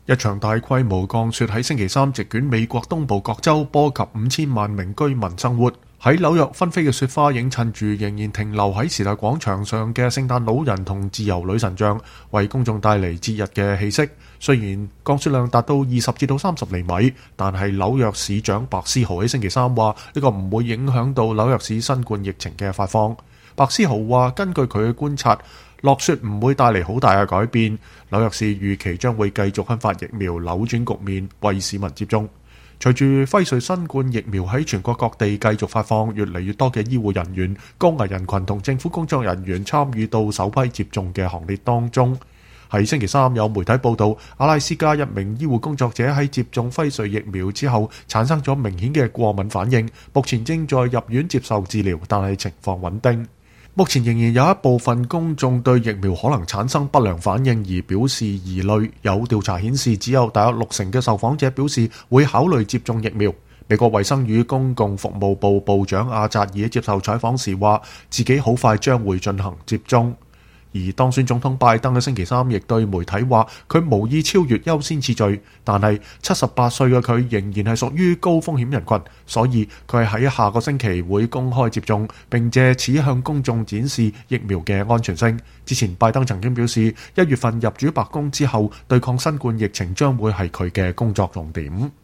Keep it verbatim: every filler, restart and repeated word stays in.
一場大規模降雪喺星期三席捲美國東部各州，波及五千萬名居民生活。喺紐約紛飛嘅雪花映襯住仍然停留喺時代廣場上嘅聖誕老人同自由女神像，為公眾帶嚟節日嘅氣息。雖然降雪量達到二十至到三十厘米，但係紐約市長白思豪喺星期三話呢個唔會影響到紐約市新冠疫情嘅發放。白思豪話根據佢嘅觀察，落雪唔會帶嚟好大嘅改變，紐約市預期將會繼續開發疫苗扭轉局面，為市民接種。隨住輝瑞新冠疫苗喺全國各地繼續發放，越嚟越多嘅醫護人員、高危人群同政府工作人員參與到首批接種嘅行列當中。喺星期三有媒體報道，阿拉斯加一名醫護工作者喺接種輝瑞疫苗之後產生咗明顯嘅過敏反應，目前正在入院接受治療，但係情況穩定。目前仍然有一部分公眾對疫苗可能產生不良反應而表示疑慮，有調查顯示只有大約六成嘅受訪者表示會考慮接種疫苗。美國衛生與公共服務部部長阿扎爾接受採訪時話，自己好快將會進行接種。而當選總統拜登嘅星期三亦對媒體話，佢無意超越優先次序，但係七十八歲嘅佢仍然係屬於高風險人群，所以佢係喺下個星期會公開接種，並借此向公眾展示疫苗嘅安全性。之前拜登曾經表示，一月份入主白宮之後，對抗新冠疫情將會係佢嘅工作重點。